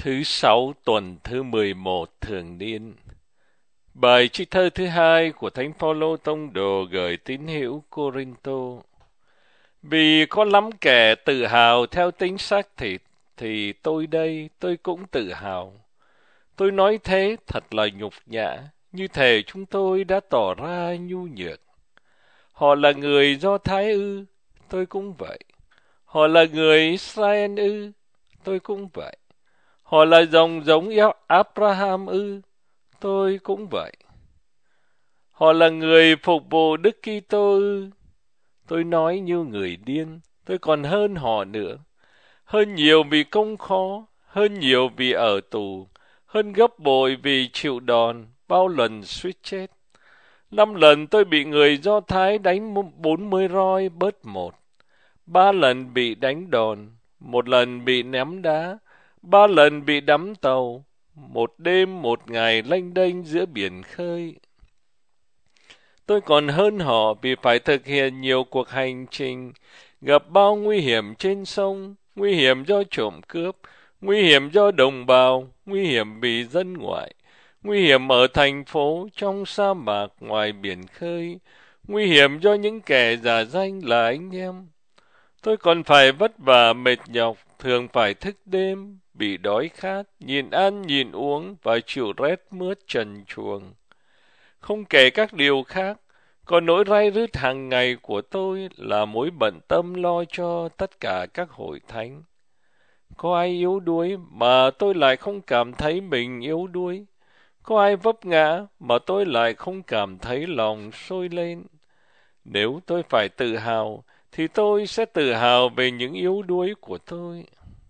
Thứ Sáu tuần thứ 11 thường niên. Bài trích thơ thứ hai của Thánh Phaolô tông đồ gửi tín hữu Cô-rinh-tô. Vì có lắm kẻ tự hào theo tính xác thịt, thì tôi đây, tôi cũng tự hào. Tôi nói thế thật là nhục nhã, như thể chúng tôi đã tỏ ra nhu nhược. Họ là người Do Thái ư? Tôi cũng vậy. Họ là người Israel ư? Tôi cũng vậy. Họ là dòng giống Abraham ư? Tôi cũng vậy. Họ là người phục vụ Đức Kitô ư? Tôi nói như người điên, tôi còn hơn họ nữa. Hơn nhiều vì công khó, hơn nhiều vì ở tù, hơn gấp bội vì chịu đòn, bao lần suýt chết. 5 lần tôi bị người Do Thái đánh 40 roi bớt một. 3 lần bị đánh đòn, 1 lần bị ném đá, 3 lần bị đắm tàu, 1 đêm 1 ngày lênh đênh giữa biển khơi. Tôi còn hơn họ vì phải thực hiện nhiều cuộc hành trình, gặp bao nguy hiểm trên sông, nguy hiểm do trộm cướp, nguy hiểm do đồng bào, nguy hiểm vì dân ngoại, nguy hiểm ở thành phố, trong sa mạc, ngoài biển khơi, nguy hiểm do những kẻ giả danh là anh em. Tôi còn phải vất vả mệt nhọc, thường phải thức đêm, bị đói khát, nhịn ăn nhịn uống và chịu rét mướt trần truồng. Không kể các điều khác, còn nỗi ray rứt hàng ngày của tôi là mối bận tâm lo cho tất cả các hội thánh. Có ai yếu đuối mà tôi lại không cảm thấy mình yếu đuối? Có ai vấp ngã mà tôi lại không cảm thấy lòng sôi lên? Nếu tôi phải tự hào, thì tôi sẽ tự hào về những yếu đuối của tôi.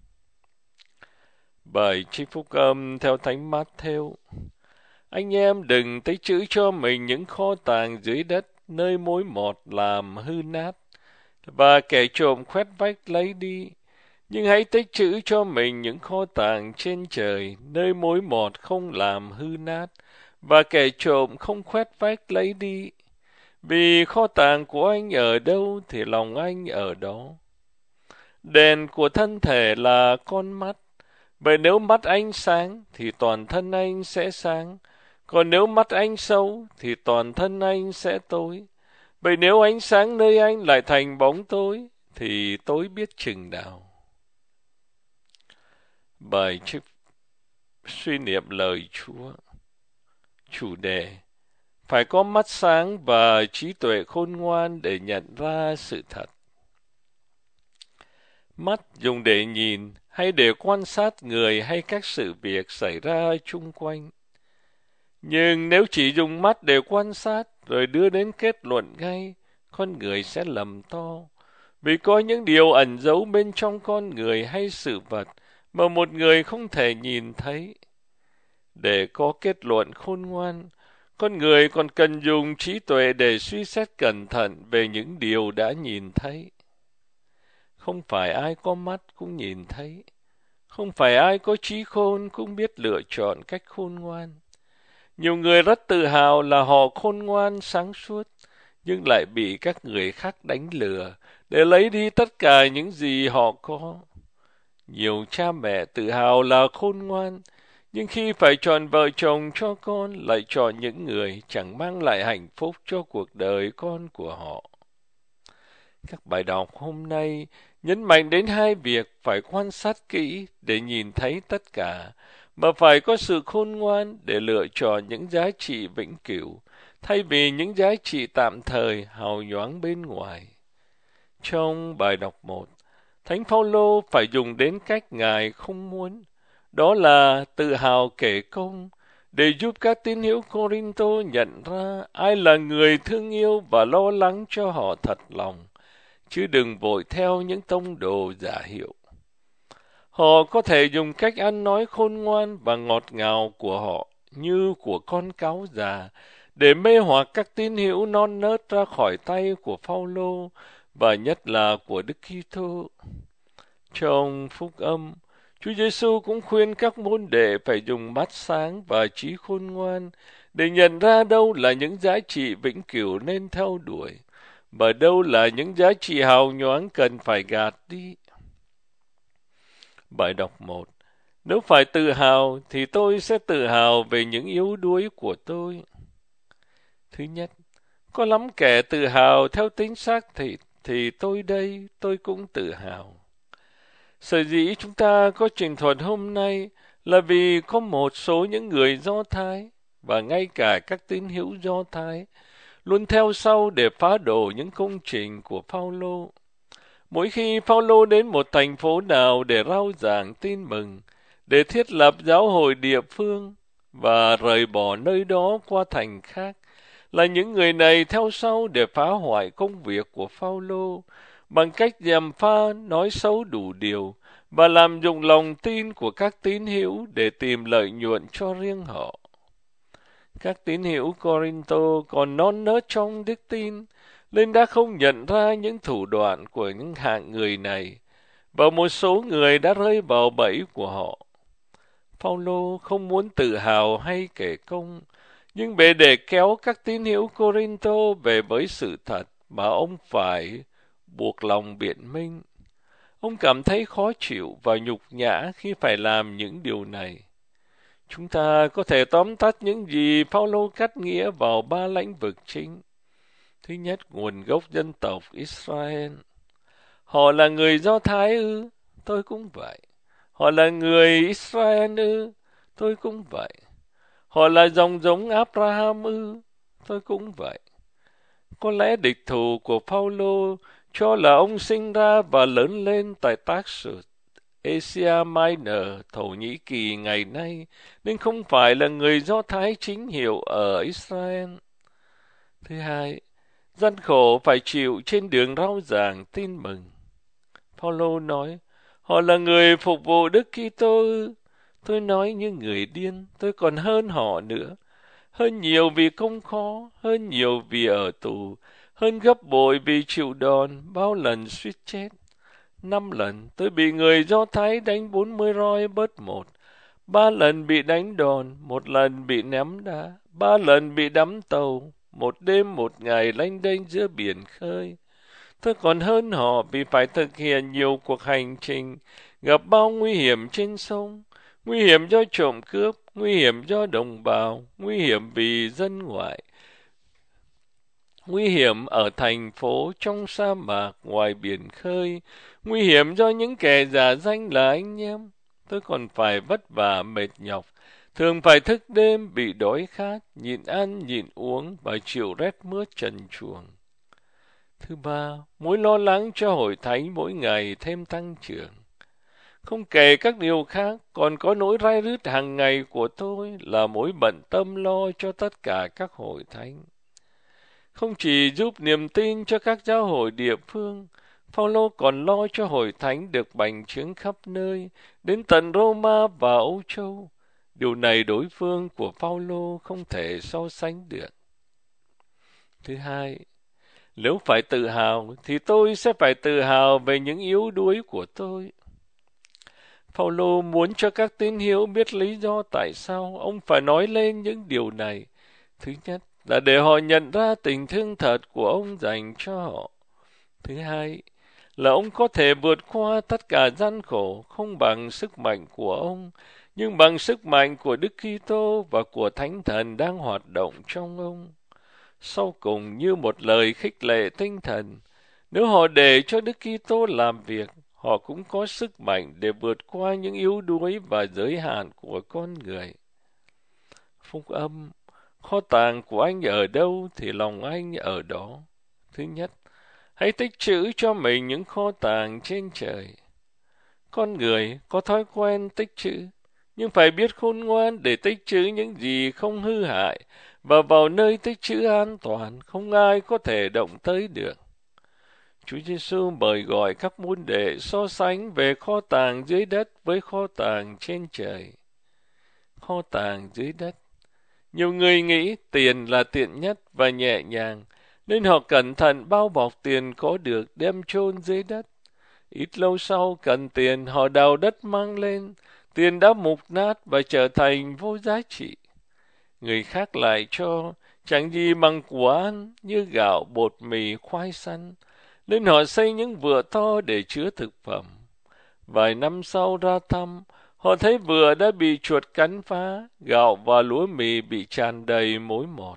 Bài trích phúc âm theo Thánh Mát-thêu. Anh em đừng tích trữ cho mình những kho tàng dưới đất, nơi mối mọt làm hư nát, và kẻ trộm khoét vách lấy đi. Nhưng hãy tích trữ cho mình những kho tàng trên trời, nơi mối mọt không làm hư nát, và kẻ trộm không khoét vách lấy đi. Vì kho tàng của anh ở đâu thì lòng anh ở đó. Đèn của thân thể là con mắt. Vậy nếu mắt anh sáng thì toàn thân anh sẽ sáng. Còn nếu mắt anh xấu thì toàn thân anh sẽ tối. Vậy nếu ánh sáng nơi anh lại thành bóng tối thì tối biết chừng nào. Bài trích suy niệm lời Chúa. Chủ đề: phải có mắt sáng và trí tuệ khôn ngoan để nhận ra sự thật. Mắt dùng để nhìn hay để quan sát người hay các sự việc xảy ra chung quanh. Nhưng nếu chỉ dùng mắt để quan sát rồi đưa đến kết luận ngay, con người sẽ lầm to. Vì có những điều ẩn giấu bên trong con người hay sự vật mà một người không thể nhìn thấy. Để có kết luận khôn ngoan, con người còn cần dùng trí tuệ để suy xét cẩn thận về những điều đã nhìn thấy. Không phải ai có mắt cũng nhìn thấy. Không phải ai có trí khôn cũng biết lựa chọn cách khôn ngoan. Nhiều người rất tự hào là họ khôn ngoan sáng suốt, nhưng lại bị các người khác đánh lừa để lấy đi tất cả những gì họ có. Nhiều cha mẹ tự hào là khôn ngoan, nhưng khi phải chọn vợ chồng cho con lại chọn những người chẳng mang lại hạnh phúc cho cuộc đời con của họ. Các bài đọc hôm nay nhấn mạnh đến hai việc: phải quan sát kỹ để nhìn thấy tất cả, mà phải có sự khôn ngoan để lựa chọn những giá trị vĩnh cửu, thay vì những giá trị tạm thời hào nhoáng bên ngoài. Trong bài đọc 1, Thánh Phaolô phải dùng đến cách Ngài không muốn, đó là tự hào kể công, để giúp các tín hữu Cô-rinh-tô nhận ra ai là người thương yêu và lo lắng cho họ thật lòng, chứ đừng vội theo những tông đồ giả hiệu. Họ có thể dùng cách ăn nói khôn ngoan và ngọt ngào của họ như của con cáo già để mê hoặc các tín hữu non nớt ra khỏi tay của Phaolô và nhất là của Đức Kitô. Trong phúc âm, Chúa Giêsu cũng khuyên các môn đệ phải dùng mắt sáng và trí khôn ngoan để nhận ra đâu là những giá trị vĩnh cửu nên theo đuổi, và đâu là những giá trị hào nhoáng cần phải gạt đi. Bài đọc 1. Nếu phải tự hào, thì tôi sẽ tự hào về những yếu đuối của tôi. Thứ nhất, có lắm kẻ tự hào theo tính xác thịt, thì tôi đây, tôi cũng tự hào. Sở dĩ chúng ta có trình thuật hôm nay là vì có một số những người Do Thái, và ngay cả các tín hữu Do Thái, luôn theo sau để phá đổ những công trình của Phaolô. Mỗi khi Phaolô đến một thành phố nào để rao giảng tin mừng, để thiết lập giáo hội địa phương và rời bỏ nơi đó qua thành khác, là những người này theo sau để phá hoại công việc của Phaolô bằng cách gièm pha nói xấu đủ điều và làm dụng lòng tin của các tín hữu để tìm lợi nhuận cho riêng họ. Các tín hữu Corinto còn non nớt trong đức tin, nên đã không nhận ra những thủ đoạn của những hạng người này, và một số người đã rơi vào bẫy của họ. Phaolô không muốn tự hào hay kể công, nhưng để kéo các tín hữu Corinto về với sự thật mà ông phải buộc lòng biện minh. Ông cảm thấy khó chịu và nhục nhã khi phải làm những điều này. Chúng ta có thể tóm tắt những gì Phaolô cắt nghĩa vào ba lĩnh vực chính. Thứ nhất, nguồn gốc dân tộc Israel. Họ là người Do Thái ư? Tôi cũng vậy. Họ là người Israel ư? Tôi cũng vậy. Họ là dòng giống Abraham ư? Tôi cũng vậy. Có lẽ địch thủ của Phaolô cho là ông sinh ra và lớn lên tại Tarsus, Asia Minor, Thổ Nhĩ Kỳ ngày nay, nên không phải là người Do Thái chính hiệu ở Israel. Thứ hai, gian khổ phải chịu trên đường rao giảng tin mừng. Phaolô nói, họ là người phục vụ Đức Kitô ư? Tôi nói như người điên, tôi còn hơn họ nữa. Hơn nhiều vì công khó, hơn nhiều vì ở tù, hơn gấp bội vì chịu đòn, bao lần suýt chết. 5 lần tôi bị người Do Thái đánh 40 roi bớt 1, 3 lần bị đánh đòn, 1 lần bị ném đá, 3 lần bị đắm tàu, 1 đêm 1 ngày lênh đênh giữa biển khơi. Tôi còn hơn họ vì phải thực hiện nhiều cuộc hành trình, gặp bao nguy hiểm trên sông, nguy hiểm do trộm cướp, nguy hiểm do đồng bào, nguy hiểm vì dân ngoại, nguy hiểm ở thành phố, trong sa mạc, ngoài biển khơi, nguy hiểm do những kẻ giả danh là anh em. Tôi còn phải vất vả mệt nhọc, thường phải thức đêm bị đói khát, nhịn ăn, nhịn uống và chịu rét mướt trần truồng. Thứ ba, mối lo lắng cho hội thánh mỗi ngày thêm tăng trưởng. Không kể các điều khác, còn có nỗi rai rứt hàng ngày của tôi là mối bận tâm lo cho tất cả các hội thánh. Không chỉ giúp niềm tin cho các giáo hội địa phương, Phaolô còn lo cho hội thánh được bành trướng khắp nơi, đến tận Roma và Âu Châu. Điều này đối phương của Phaolô không thể so sánh được. Thứ hai, nếu phải tự hào, thì tôi sẽ phải tự hào về những yếu đuối của tôi. Phaolô muốn cho các tín hữu biết lý do tại sao ông phải nói lên những điều này. Thứ nhất là để họ nhận ra tình thương thật của ông dành cho họ. Thứ hai là ông có thể vượt qua tất cả gian khổ không bằng sức mạnh của ông, nhưng bằng sức mạnh của Đức Kitô và của Thánh Thần đang hoạt động trong ông. Sau cùng, như một lời khích lệ tinh thần, nếu họ để cho Đức Kitô làm việc, họ cũng có sức mạnh để vượt qua những yếu đuối và giới hạn của con người. Phúc âm, kho tàng của anh ở đâu thì lòng anh ở đó. Thứ nhất, hãy tích trữ cho mình những kho tàng trên trời. Con người có thói quen tích trữ, nhưng phải biết khôn ngoan để tích trữ những gì không hư hại, và vào nơi tích trữ an toàn, không ai có thể động tới được. Chúa Giêsu mời gọi các môn đệ so sánh về kho tàng dưới đất với kho tàng trên trời. Kho tàng dưới đất. Nhiều người nghĩ tiền là tiện nhất và nhẹ nhàng, nên họ cẩn thận bao bọc tiền có được đem chôn dưới đất. Ít lâu sau cần tiền, họ đào đất mang lên, tiền đã mục nát và trở thành vô giá trị. Người khác lại cho, chẳng gì bằng của ăn như gạo, bột mì, khoai sắn, nên họ xây những vựa to để chứa thực phẩm. Vài năm sau ra thăm, Họ thấy vựa đã bị chuột cắn phá, gạo và lúa mì bị tràn đầy mối mọt.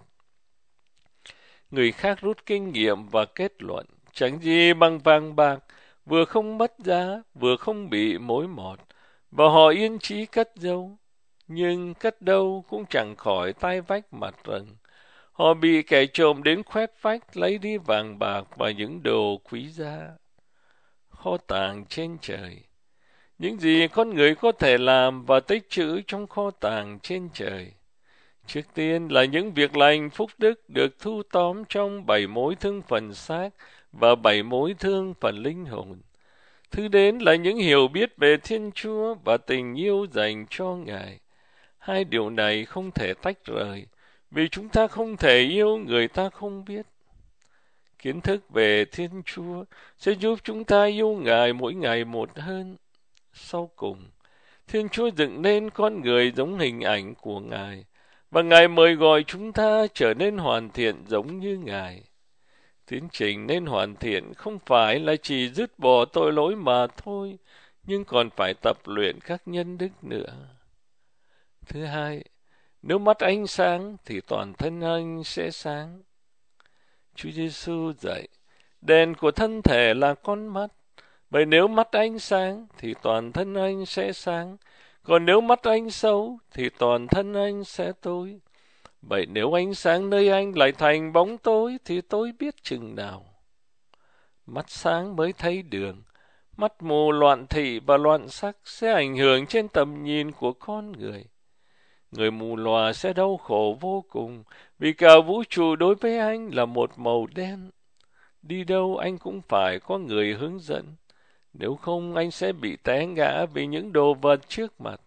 Người khác rút kinh nghiệm và kết luận, chẳng gì bằng vàng bạc, vừa không mất giá, vừa không bị mối mọt, và họ yên chí cất giấu. Nhưng cất đâu cũng chẳng khỏi tai vách mặt rừng. Họ bị kẻ trộm đến khoét vách lấy đi vàng bạc và những đồ quý giá. Kho tàng trên trời. Những gì con người có thể làm và tích trữ trong kho tàng trên trời. Trước tiên là những việc lành phúc đức được thu tóm trong 7 mối thương phần xác và 7 mối thương phần linh hồn. Thứ đến là những hiểu biết về Thiên Chúa và tình yêu dành cho Ngài. Hai điều này không thể tách rời, vì chúng ta không thể yêu người ta không biết. Kiến thức về Thiên Chúa sẽ giúp chúng ta yêu Ngài mỗi ngày một hơn. Sau cùng, Thiên Chúa dựng nên con người giống hình ảnh của Ngài, và Ngài mời gọi chúng ta trở nên hoàn thiện giống như Ngài. Tiến trình nên hoàn thiện không phải là chỉ dứt bỏ tội lỗi mà thôi, nhưng còn phải tập luyện các nhân đức nữa. Thứ hai, nếu mắt anh sáng thì toàn thân anh sẽ sáng. Chúa Giêsu dạy, đèn của thân thể là con mắt. Vậy nếu mắt anh sáng thì toàn thân anh sẽ sáng. Còn nếu mắt anh xấu thì toàn thân anh sẽ tối. Vậy nếu ánh sáng nơi anh lại thành bóng tối thì tôi biết chừng nào. Mắt sáng mới thấy đường. Mắt mù loạn thị và loạn sắc sẽ ảnh hưởng trên tầm nhìn của con người. Người mù lòa sẽ đau khổ vô cùng vì cả vũ trụ đối với anh là một màu đen. Đi đâu anh cũng phải có người hướng dẫn. Nếu không anh sẽ bị té ngã vì những đồ vật trước mặt.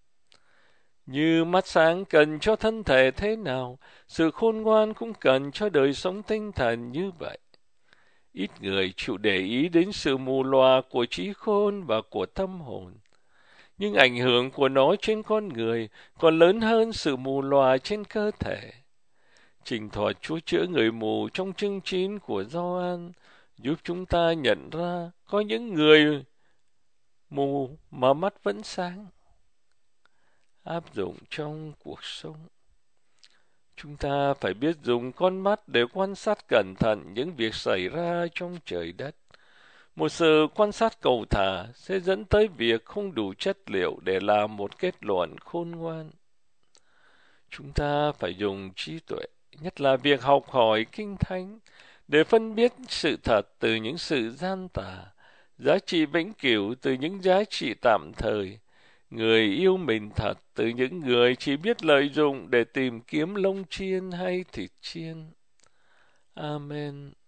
Như mắt sáng cần cho thân thể thế nào, sự khôn ngoan cũng cần cho đời sống tinh thần như vậy. Ít người chịu để ý đến sự mù lòa của trí khôn và của tâm hồn. Nhưng ảnh hưởng của nó trên con người còn lớn hơn sự mù lòa trên cơ thể. Trình thuật Chúa chữa người mù trong chương 9 của Gioan giúp chúng ta nhận ra có những người mù mà mắt vẫn sáng. Áp dụng trong cuộc sống. Chúng ta phải biết dùng con mắt để quan sát cẩn thận những việc xảy ra trong trời đất. Một sự quan sát cầu thả sẽ dẫn tới việc không đủ chất liệu để làm một kết luận khôn ngoan. Chúng ta phải dùng trí tuệ, nhất là việc học hỏi kinh thánh, để phân biết sự thật từ những sự gian tà, giá trị vĩnh cửu từ những giá trị tạm thời, người yêu mình thật từ những người chỉ biết lợi dụng để tìm kiếm lông chiên hay thịt chiên. Amen.